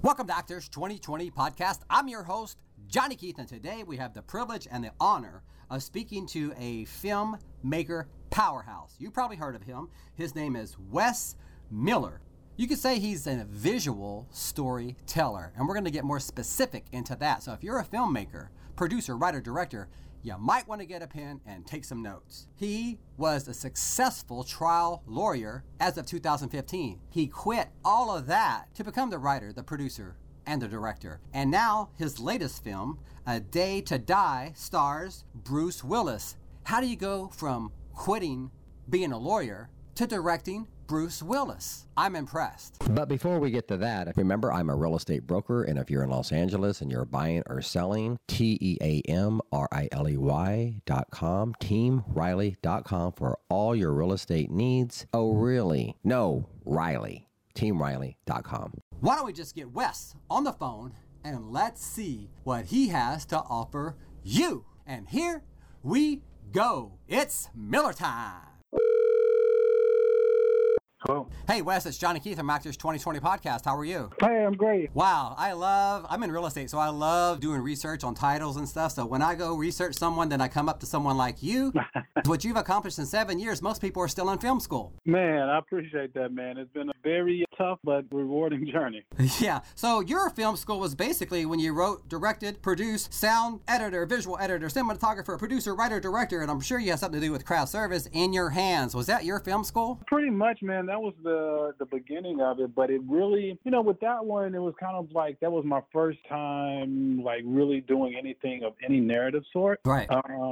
Welcome to Actors 2020 Podcast. I'm your host, Johnny Keith, and today we have the privilege and the honor of speaking to a filmmaker powerhouse. You probably heard of him. His name is Wes Miller. You could say he's a visual storyteller, and we're going to get more specific into that. So if you're a filmmaker, producer, writer, director, you might want to get a pen and take some notes. He was a successful trial lawyer as of 2015. He quit all of that to become the writer, the producer, and the director. And now his latest film, A Day to Die, stars Bruce Willis. How do you go from quitting being a lawyer to directing Bruce Willis? I'm impressed. But before we get to that, remember I'm a real estate broker, and if you're in Los Angeles and you're buying or selling, TeamRiley.com, TeamRiley.com for all your real estate needs. Oh, really? No, Riley. TeamRiley.com. Why don't we just get Wes on the phone and let's see what he has to offer you. And here we go. It's Miller time. Hello. Hey, Wes, it's Johnny Keith from Actors 2020 Podcast. How are you? Hey, I'm great. Wow, I'm in real estate, so I love doing research on titles and stuff. So when I go research someone, then I come up to someone like you. What you've accomplished in 7 years, most people are still in film school. Man, I appreciate that, man. It's been a very tough but rewarding journey. Yeah, so your film school was basically when you wrote, directed, produced, sound editor, visual editor, cinematographer, producer, writer, director, and I'm sure you have something to do with craft service in your hands. Was that your film school? Pretty much, man. That was the beginning of it, but it really, with that one, it was kind of like that was my first time, like really doing anything of any narrative sort. Right.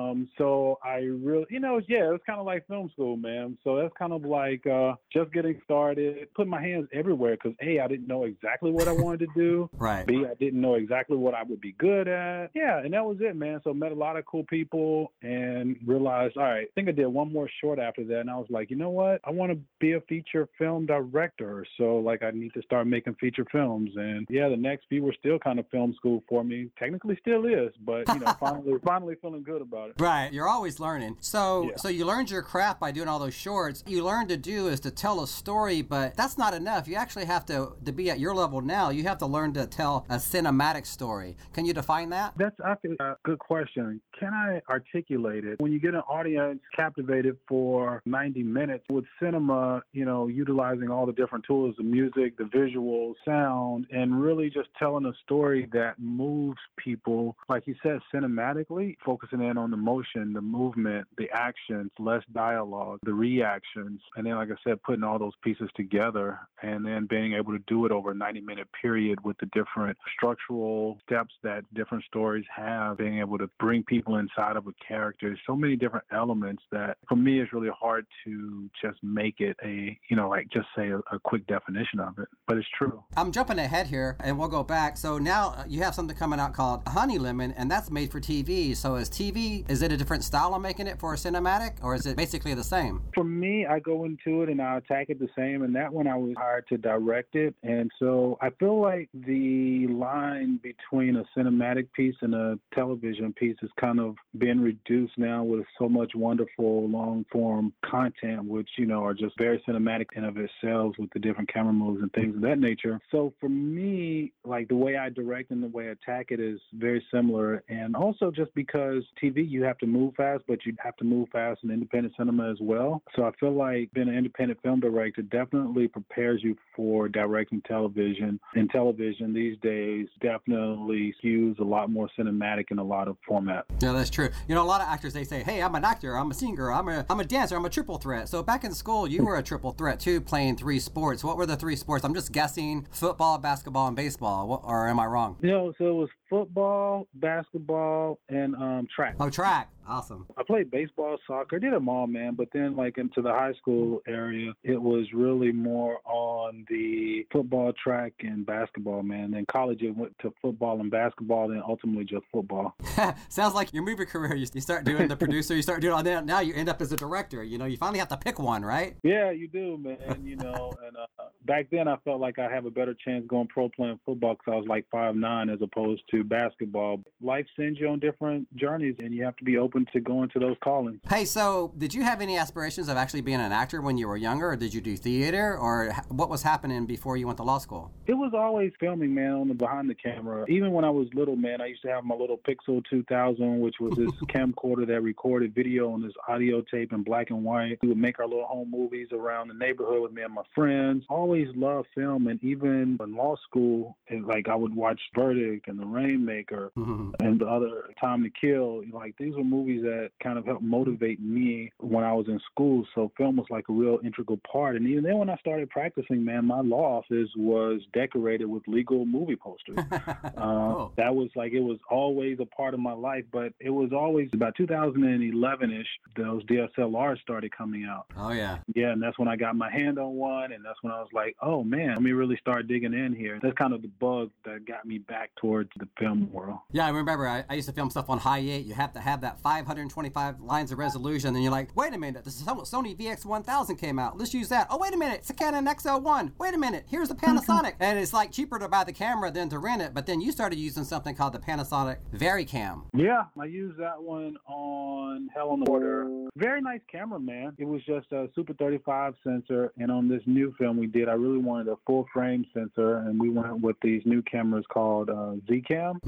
So I really, it was kind of like film school, man. So that's kind of like just getting started, putting my hands everywhere because A, I didn't know exactly what I wanted to do. Right. B, I didn't know exactly what I would be good at. Yeah, and that was it, man. So met a lot of cool people and realized, all right, I think I did one more short after that, and I was like, you know what? I want to be a feature film director, so I need to start making feature films. And yeah, the next few were still kind of film school for me. Technically still is, but finally feeling good about it. Right, you're always learning. So you learned your craft by doing all those shorts. You learned to do is to tell a story, but that's not enough. You actually have to be at your level now. You have to learn to tell a cinematic story. Can you define that? That's actually a good question. Can I articulate it? When you get an audience captivated for 90 minutes with cinema, utilizing all the different tools, the music, the visual, sound, and really just telling a story that moves people, like you said, cinematically, focusing in on the motion, the movement, the actions, less dialogue, the reactions, and then, like I said, putting all those pieces together and then being able to do it over a 90-minute period with the different structural steps that different stories have, being able to bring people inside of a character. So many different elements that, for me, it's really hard to just make it just say a quick definition of it, but it's true. I'm jumping ahead here, and we'll go back. So now you have something coming out called Honey Lemon, and that's made for TV. So is it a different style of making it for a cinematic, or is it basically the same? For me, I go into it and I attack it the same, and that one I was hired to direct it, and so I feel like the line between a cinematic piece and a television piece is kind of been reduced now with so much wonderful long-form content, which, are just very cinematic in of itself with the different camera moves and things of that nature. So for me, the way I direct and the way I attack it is very similar. And also just because TV, you have to move fast, but you have to move fast in independent cinema as well. So I feel like being an independent film director definitely prepares you for directing television. And television these days definitely skews a lot more cinematic in a lot of formats. Yeah, that's true. A lot of actors, they say, hey, I'm an actor, I'm a singer, I'm a dancer, I'm a triple threat. So back in school, you were a triple threat too, playing 3 sports. What were the 3 sports? I'm just guessing: football, basketball, and baseball. Or am I wrong? So it was football, basketball, and track. Oh, track. Awesome. I played baseball, soccer, did them all, man. But then, into the high school area, it was really more on the football, track, and basketball, man. Then college, it went to football and basketball, then ultimately just football. Sounds like your movie career. You start doing the producer, you start doing all that. Now you end up as a director. You finally have to pick one, right? Yeah, you do, man. And back then I felt like I have a better chance going pro playing football because I was 5'9" as opposed to basketball. Life sends you on different journeys, and you have to be open open to going to those callings. Hey, so did you have any aspirations of actually being an actor when you were younger, or did you do theater, or what was happening before you went to law school? It was always filming, man, on the behind the camera. Even when I was little, man, I used to have my little Pixel 2000, which was this camcorder that recorded video on this audio tape in black and white. We would make our little home movies around the neighborhood with me and my friends. Always loved film, and even in law school, I would watch Verdict and The Rainmaker and the other Time to Kill. Like, these were movies that kind of helped motivate me when I was in school. So film was like a real integral part. And even then when I started practicing, man, my law office was decorated with legal movie posters. Cool. That was like, it was always a part of my life, but it was always about 2011-ish, those DSLRs started coming out. Oh, yeah. Yeah, and that's when I got my hand on one, and that's when I was like, oh, man, let me really start digging in here. That's kind of the bug that got me back towards the film world. Yeah, I remember I used to film stuff on High 8. You have to have that 525 lines of resolution, and you're like, wait a minute, the Sony VX1000 came out. Let's use that. Oh, wait a minute, it's a Canon XL1. Wait a minute, here's the Panasonic. And it's like cheaper to buy the camera than to rent it, but then you started using something called the Panasonic VariCam. Yeah, I used that one on Hell on the Border. Very nice camera, man. It was just a Super 35 sensor, and on this new film we did, I really wanted a full frame sensor, and we went with these new cameras called Z-Cam,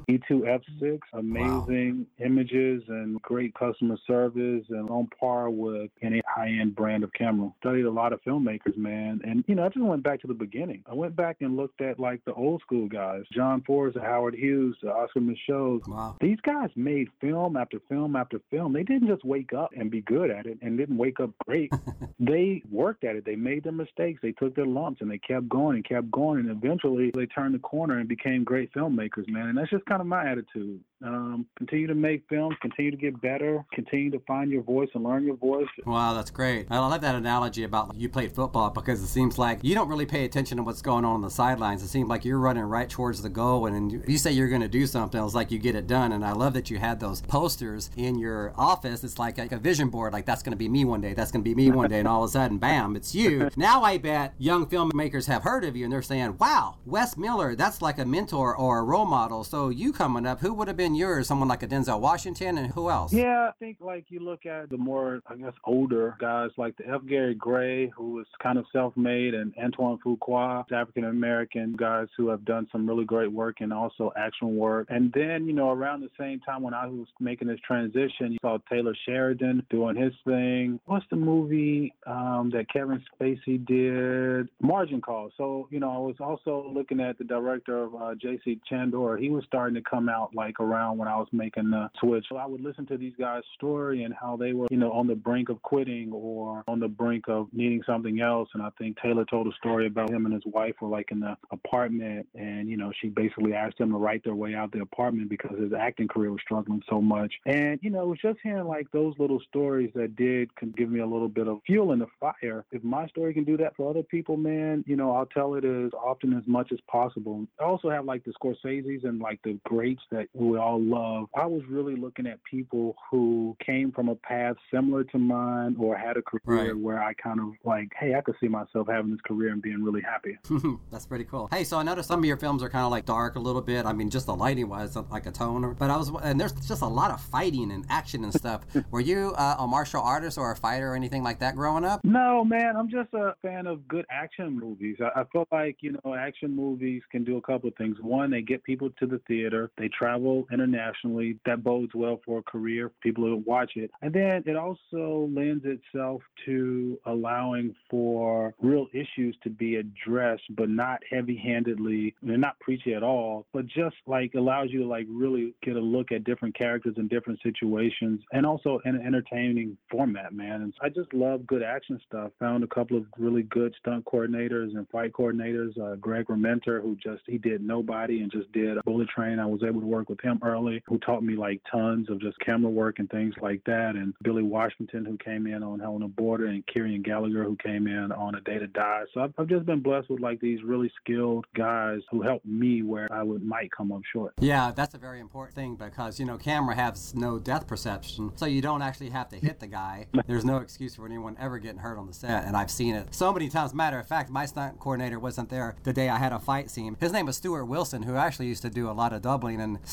E2F6. Amazing images and great customer service, and on par with any high-end brand of camera. Studied a lot of filmmakers, man, and I just went back to the beginning. I went back and looked at like the old school guys, John Forrest, Howard Hughes, Oscar Micheaux. Wow. These guys made film after film after film. They didn't just wake up and be good at it, and didn't wake up great. They worked at it. They made their mistakes. They took their lumps, and they kept going, and eventually they turned the corner and became great filmmakers, man. And that's just kind of my attitude. Continue to make films, continue to get better, continue to find your voice and learn your voice. Wow, that's great. I love that analogy about you played football, because it seems like you don't really pay attention to what's going on the sidelines. It seems like you're running right towards the goal, and you say you're going to do something, it's like you get it done. And I love that you had those posters in your office. It's like a vision board, like that's going to be me one day, that's going to be me one day, and all of a sudden, bam, it's you. Now I bet young filmmakers have heard of you, and they're saying, wow, Wes Miller, that's like a mentor or a role model. So you coming up, who would have been yours? Someone like a Denzel Washington, and who else? Yeah, I think like you look at the more, I guess, older guys like the F. Gary Gray, who was kind of self-made, and Antoine Fuqua, African-American guys who have done some really great work and also action work. And then, around the same time when I was making this transition, you saw Taylor Sheridan doing his thing. What's the movie that Kevin Spacey did? Margin Call. So, I was also looking at the director of J.C. Chandor. He was starting to come out like around when I was making the switch. So I would listen to these guys' story and how they were, on the brink of quitting or on the brink of needing something else. And I think Taylor told a story about him and his wife were like in the apartment, and, she basically asked him to write their way out the apartment because his acting career was struggling so much. And, it was just hearing like those little stories that can give me a little bit of fuel in the fire. If my story can do that for other people, man, I'll tell it as often as much as possible. I also have like the Scorseses and like the greats that we all love. I was really looking at people who came from a path similar to mine or had a career where I kind of like, hey, I could see myself having this career and being really happy. That's pretty cool. Hey, so I noticed some of your films are kind of like dark a little bit. I mean, just the lighting wise, like a tone. But and there's just a lot of fighting and action and stuff. Were you a martial artist or a fighter or anything like that growing up? No, man. I'm just a fan of good action movies. I feel like, action movies can do a couple of things. One, they get people to the theater. They travel internationally. That bodes well for a career, people who watch it. And then it also lends itself to allowing for real issues to be addressed, but not heavy-handedly, and not preachy at all, but just like allows you to like really get a look at different characters in different situations, and also in an entertaining format, man. And I just love good action stuff. Found a couple of really good stunt coordinators and fight coordinators. Greg Rementer, he did Nobody and just did Bullet Train. I was able to work with him early, who taught me like tons of just camera work and things like that. And Billy Washington, who came in on Hell on the Border, and Kieran Gallagher, who came in on A Day to Die. So I've just been blessed with like these really skilled guys who helped me where I might come up short. Yeah, that's a very important thing because, camera has no depth perception, so you don't actually have to hit the guy. There's no excuse for anyone ever getting hurt on the set, and I've seen it so many times. Matter of fact, my stunt coordinator wasn't there the day I had a fight scene. His name was Stuart Wilson, who actually used to do a lot of doubling and stuff for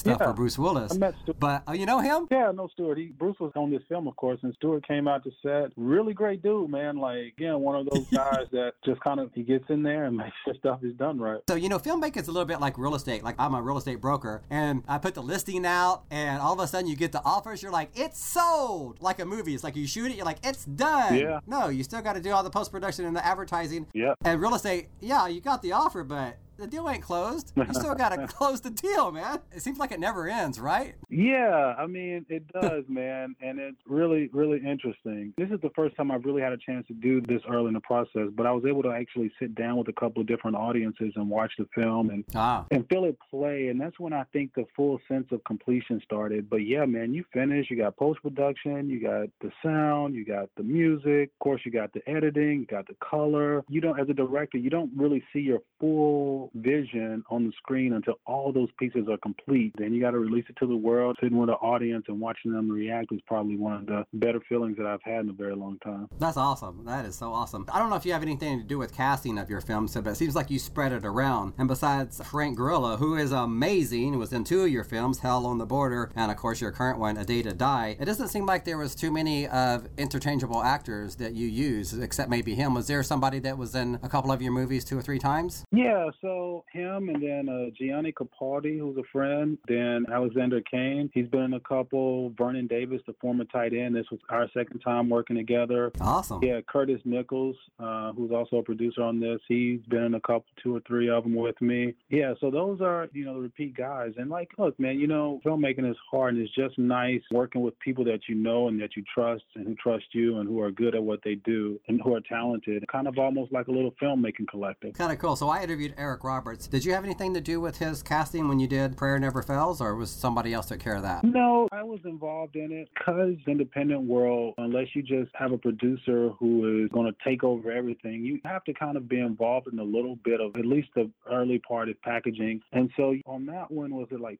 Bruce Willis. I met Stuart. But you know him? Yeah, I know Stuart. Bruce was on this film, of course, and Stuart came out to set. Really great dude, man. Like, again, one of those guys that just kind of, he gets in there and makes sure stuff is done right. So, filmmaking is a little bit like real estate. Like, I'm a real estate broker, and I put the listing out, and all of a sudden you get the offers. You're like, it's sold. Like a movie. It's like you shoot it, you're like, it's done. Yeah. No, you still got to do all the post-production and the advertising. Yeah. And real estate, yeah, you got the offer, but the deal ain't closed. You still got to close the deal, man. It seems like it never ends, right? Yeah, I mean, it does, man. And it's really, really interesting. This is the first time I've really had a chance to do this early in the process, but I was able to actually sit down with a couple of different audiences and watch the film and feel it play. And that's when I think the full sense of completion started. But yeah, man, you finish, you got post-production, you got the sound, you got the music, of course, you got the editing, you got the color. You don't, as a director, you don't really see your full vision on the screen until all those pieces are complete. Then you got to release it to the world. Sitting with the audience and watching them react is probably one of the better feelings that I've had in a very long time. That's awesome. That is so awesome. I don't know if you have anything to do with casting of your films, but it seems like you spread it around. And besides Frank Grillo, who is amazing, was in 2 of your films, Hell on the Border, and of course your current one, A Day to Die, it doesn't seem like there was too many of interchangeable actors that you use, except maybe him. Was there somebody that was in a couple of your movies 2 or 3 times? Yeah, so him, and then Gianni Capaldi, who's a friend, then Alexander Kane. He's been in a couple. Vernon Davis, the former tight end. This was our second time working together. Awesome. Yeah, Curtis Nichols, who's also a producer on this. He's been in a couple, 2 or 3 of them with me. Yeah, so those are, the repeat guys. And like, look, man, filmmaking is hard, and it's just nice working with people that you know and that you trust and who trust you and who are good at what they do and who are talented. Kind of almost like a little filmmaking collective. Kind of cool. So I interviewed Eric Roberts. Did you have anything to do with his casting when you did Prayer Never Fails, or was somebody else took care of that? No, I was involved in it because independent world, unless you just have a producer who is going to take over everything, you have to kind of be involved in a little bit of at least the early part of packaging. And so on that one, was it like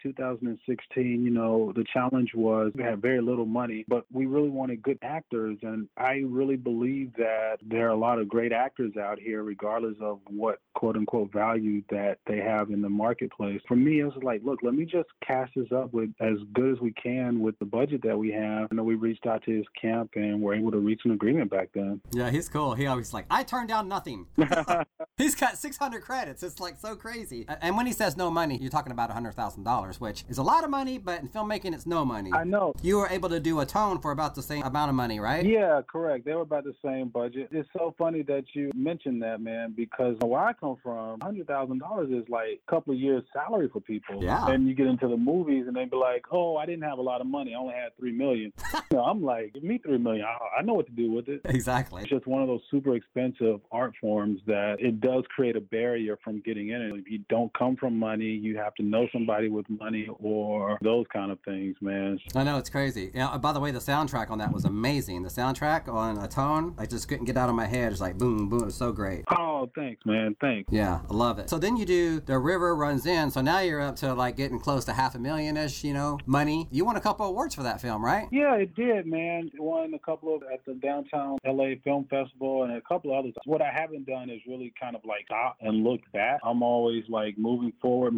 2016, the challenge was we had very little money, but we really wanted good actors. And I really believe that there are a lot of great actors out here, regardless of what quote unquote value that they have in the marketplace. For me, it was like, look, let me just cast this up with as good as we can with the budget that we have. We reached out to his camp and were able to reach an agreement back then. Yeah, he's cool. He always like, I turned down nothing. He's got 600 credits. It's like so crazy. And when he says no money, you're talking about $100,000, which is a lot of money, but in filmmaking, it's no money. I know. You were able to do Atone for about the same amount of money, right? Yeah, correct. They were about the same budget. It's so funny that you mentioned that, man, because where I come from, $100,000 is like a couple of years' salary for people. Yeah. And you get into the movies and they be like, oh, I didn't have a lot of money. I only had $3 million. I'm like, give me $3 million. I know what to do with it. Exactly. It's just one of those super expensive art forms that it does create a barrier from getting in it. If you don't come from money, you have to know somebody with money or those kind of things, man. I know, it's crazy. By the way, the soundtrack on that was amazing. The soundtrack on Atone, I just couldn't get out of my head. It's like boom, boom. It was so great. Oh, thanks, man. Thanks. Yeah, I love it. So then you do The River Runs In. So now you're up to like getting close to $500,000-ish, money. You won a couple awards for that film, right? Yeah, it did, man. It won a couple of at the downtown LA Film Festival and a couple of others. What I haven't done is really kind of like stop and look back. I'm always like moving forward.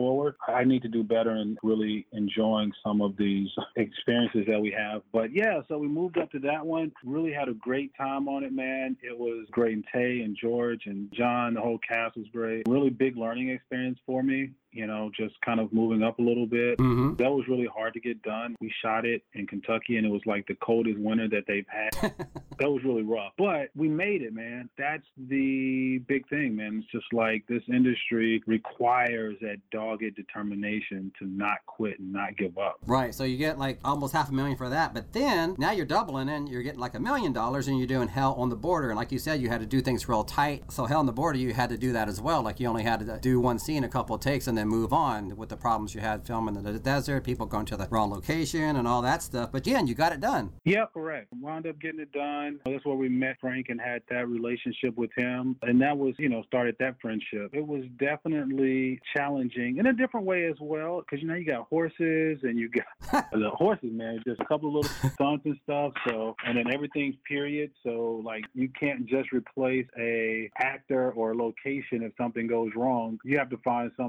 I need to do better in really enjoying some of these experiences that we have. But yeah, so we moved up to that one. Really had a great time on it, man. It was great. And Tay and George and John, the whole cast was great. Really big learning experience for me. Just kind of moving up a little bit. Mm-hmm. That was really hard to get done. We shot it in Kentucky, and it was like the coldest winter that they've had. That was really rough. But we made it, man. That's the big thing, man. It's just like this industry requires that dogged determination to not quit and not give up. Right. So you get like almost $500,000 for that. But then now you're doubling and you're getting like $1 million and you're doing Hell on the Border. And like you said, you had to do things real tight. So Hell on the Border, you had to do that as well. Like you only had to do one scene, a couple of takes, and then move on with the problems you had filming in the desert, people going to the wrong location and all that stuff. But yeah, you got it done. Yeah, correct. Wound up getting it done. That's where we met Frank and had that relationship with him. And that was, started that friendship. It was definitely challenging in a different way as well. Because, you got horses and you got the horses, man, just a couple of little stunts and stuff. So, and then everything's period. So like you can't just replace a actor or a location if something goes wrong. You have to find something that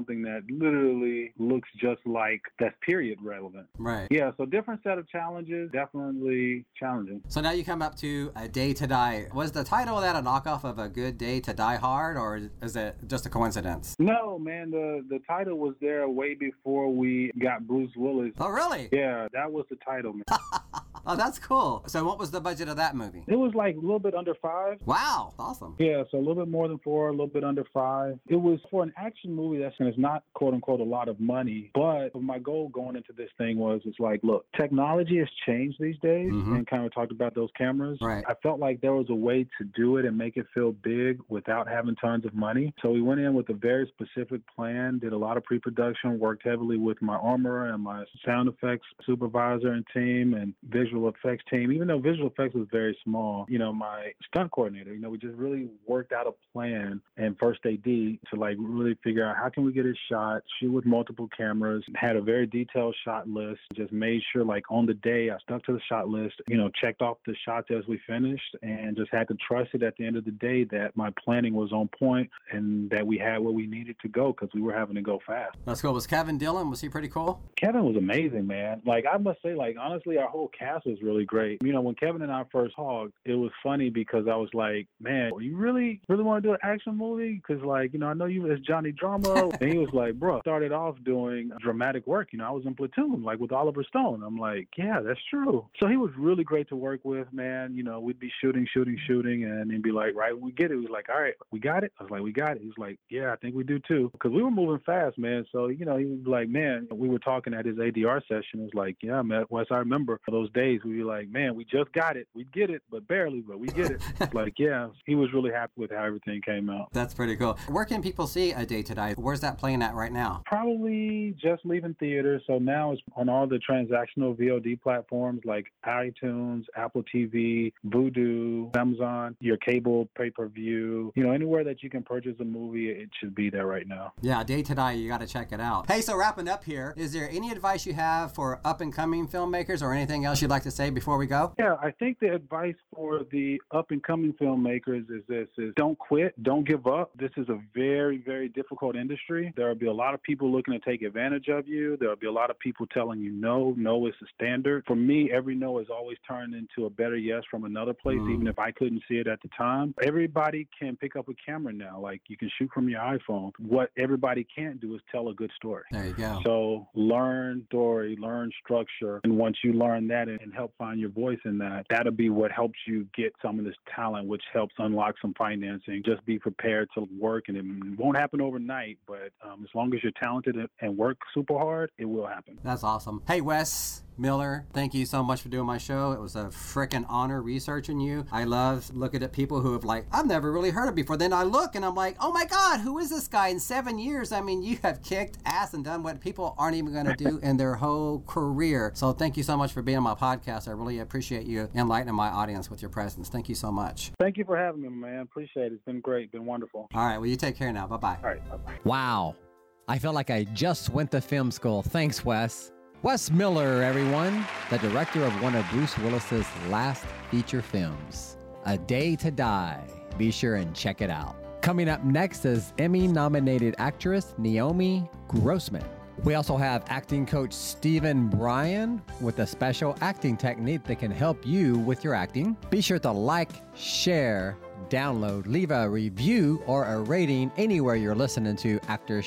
literally looks just like that's period relevant. Right. Yeah, so different set of challenges, definitely challenging. So now you come up to A Day to Die. Was the title of that a knockoff of A Good Day to Die Hard, or is it just a coincidence? No, man, the title was there way before we got Bruce Willis. Oh, really? Yeah, that was the title, man. Oh, that's cool. So what was the budget of that movie? It was like a little bit under 5. Wow, awesome. Yeah, so a little bit more than 4, a little bit under 5. It was for an action movie that's not quote unquote a lot of money, but my goal going into this thing was, it's like, look, technology has changed these days, and kind of talked about those cameras. Right. I felt like there was a way to do it and make it feel big without having tons of money. So we went in with a very specific plan, did a lot of pre-production, worked heavily with my armorer and my sound effects supervisor and team and visual effects team. Even though visual effects was very small, my stunt coordinator, we just really worked out a plan and first AD to like really figure out how can we get it shot, shoot with multiple cameras, had a very detailed shot list, just made sure like on the day I stuck to the shot list, checked off the shots as we finished, and just had to trust it at the end of the day that my planning was on point and that we had where we needed to go because we were having to go fast. That's cool. Was Kevin Dillon, was he pretty cool? Kevin was amazing, man. Like, I must say, like, honestly, our whole cast was really great. When Kevin and I first talked, it was funny because I was like, man, you really want to do an action movie? Because, like, I know you as Johnny Drama. And he was like, bro, started off doing dramatic work. I was in Platoon, like, with Oliver Stone. I'm like, yeah, that's true. So he was really great to work with, man. We'd be shooting, and he'd be like, right, we get it. He was like, all right, we got it. I was like, we got it. He was like, yeah, I think we do too. Because we were moving fast, man. So, he was like, man, we were talking at his ADR session. It was like, yeah, man, Wes, I remember those days. We'd be like, man, we just got it. We get it, but barely, but we get it. Like, yeah, he was really happy with how everything came out. That's pretty cool. Where can people see A Day to Die? Where's that playing at right now? Probably just leaving theaters. So now it's on all the transactional VOD platforms like iTunes, Apple TV, Vudu, Amazon, your cable pay-per-view. Anywhere that you can purchase a movie, it should be there right now. Yeah, A Day to Die, you got to check it out. Hey, so wrapping up here, is there any advice you have for up-and-coming filmmakers or anything else you'd like to say before we go? Yeah, I think the advice for the up-and-coming filmmakers is don't quit, don't give up. This is a very, very difficult industry. There will be a lot of people looking to take advantage of you. There will be a lot of people telling you no is the standard. For me, every no has always turned into a better yes from another place, even if I couldn't see it at the time. Everybody can pick up a camera now. Like, you can shoot from your iPhone. What everybody can't do is tell a good story. There you go. So learn story, learn structure. And once you learn that and help find your voice in that, that'll be what helps you get some of this talent, which helps unlock some financing. Just be prepared to work, and it won't happen overnight, but as long as you're talented and work super hard, it will happen. That's awesome. Hey, Wes Miller, thank you so much for doing my show. It was a freaking honor researching you. I love looking at people who have I've never really heard of before. Then I look and I'm like, oh my God, who is this guy? In 7 years, I mean, you have kicked ass and done what people aren't even going to do in their whole career. So thank you so much for being on my podcast. I really appreciate you enlightening my audience with your presence. Thank you so much. Thank you for having me, man. Appreciate it. It's been great. Been wonderful. All right. Well, you take care now. Bye-bye. All right. Bye-bye. Wow. I feel like I just went to film school. Thanks, Wes. Wes Miller, everyone, the director of one of Bruce Willis's last feature films, A Day to Die. Be sure and check it out. Coming up next is Emmy-nominated actress Naomi Grossman. We also have acting coach Stephen Bryan with a special acting technique that can help you with your acting. Be sure to like, share, download, leave a review or a rating anywhere you're listening to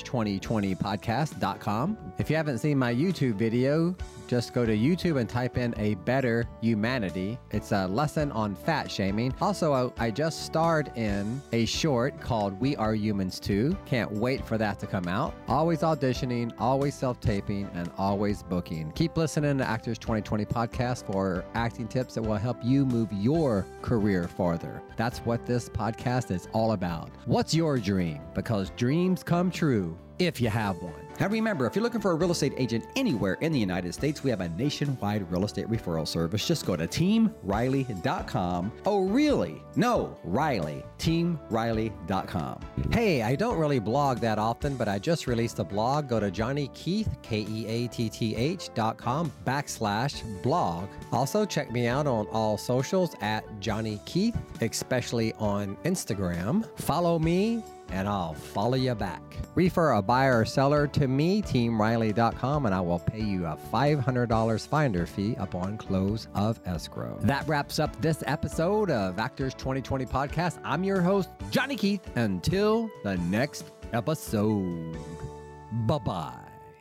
Actors2020podcast.com. If you haven't seen my YouTube video, just go to YouTube and type in A Better Humanity. It's a lesson on fat shaming. Also, I just starred in a short called We Are Humans Too. Can't wait for that to come out. Always auditioning, always self-taping, and always booking. Keep listening to Actors 2020 podcast for acting tips that will help you move your career farther. That's what this podcast is all about. What's your dream? Because dreams come true if you have one. And remember, if you're looking for a real estate agent anywhere in the United States, we have a nationwide real estate referral service. Just go to teamriley.com. Oh, really? No, Riley. teamriley.com. Hey, I don't really blog that often, but I just released a blog. Go to JohnnyKeith, KEATTH.com/blog. Also, check me out on all socials at Johnny Keith, especially on Instagram. Follow me and I'll follow you back. Refer a buyer or seller to me, teamriley.com, and I will pay you a $500 finder fee upon close of escrow. That wraps up this episode of Actors 2020 Podcast. I'm your host, Johnny Keith. Until the next episode, bye-bye.